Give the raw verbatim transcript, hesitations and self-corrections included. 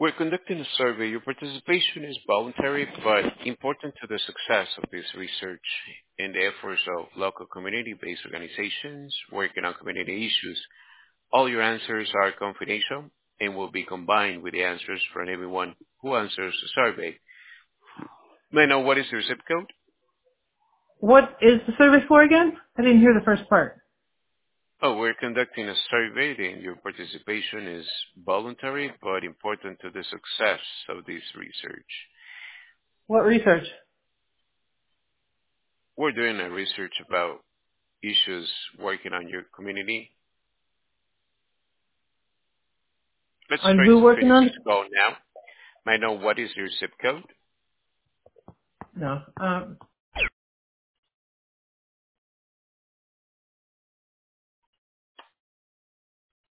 We're conducting a survey. Your participation is voluntary but important to the success of this research and the efforts of local community-based organizations working on community issues. All your answers are confidential and will be combined with the answers from everyone who answers the survey. May I know what is your zip code? What is the survey for again? I didn't hear the first part. Oh, we're conducting a survey and your participation is voluntary but important to the success of this research. What research? We're doing a research about issues working on your community. Let's On try who to working finish on? this call now. May I know what is your zip code? No. Um,